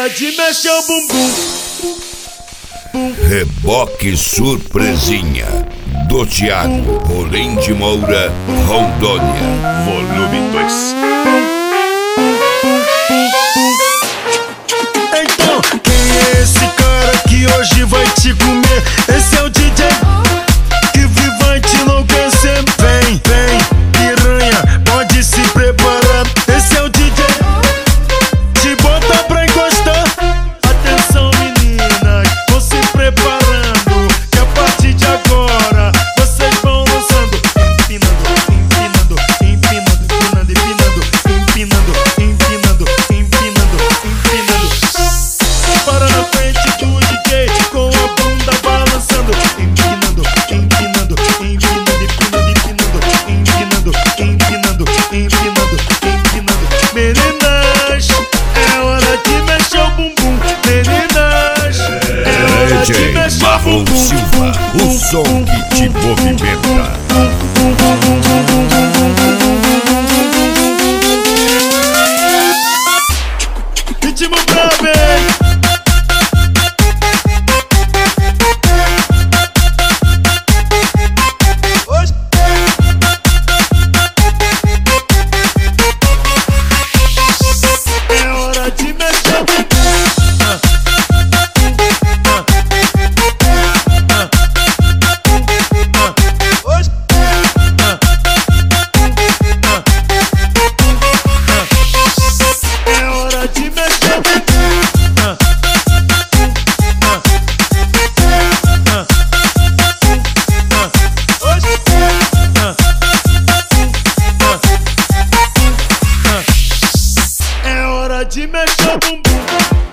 hora de mexer o bumbum. Reboque Surpresinha do Thiago Rolim de Moura, Rondônia, volume 2. Então, quem é esse cara que hoje vai te comer? Esse é o DJ que vai te enlouquecer. Vem, vem, piranha, pode se preparar. Esse é o DJ, te bota pra encostar. Atenção meninas, vão se preparando, que a partir de agora vocês vão lançando. Empinando, empinando, empinando, empinando, empinando, empinando, empinando, empinando. Para na frente do DJ com a bunda balançando. Empinando, empinando, empinando, empinando, empinando, empinando, empinando, empinando. Meninas, é hora de mexer o bumbum. Meninas, é hora de DJ mexer o Marrom bumbum. Silva, o som que te movimenta. Ritmo brabo, hein? É hora de mexer o bumbum. É hora de mexer o bumbum. É hora de mexer o bumbum.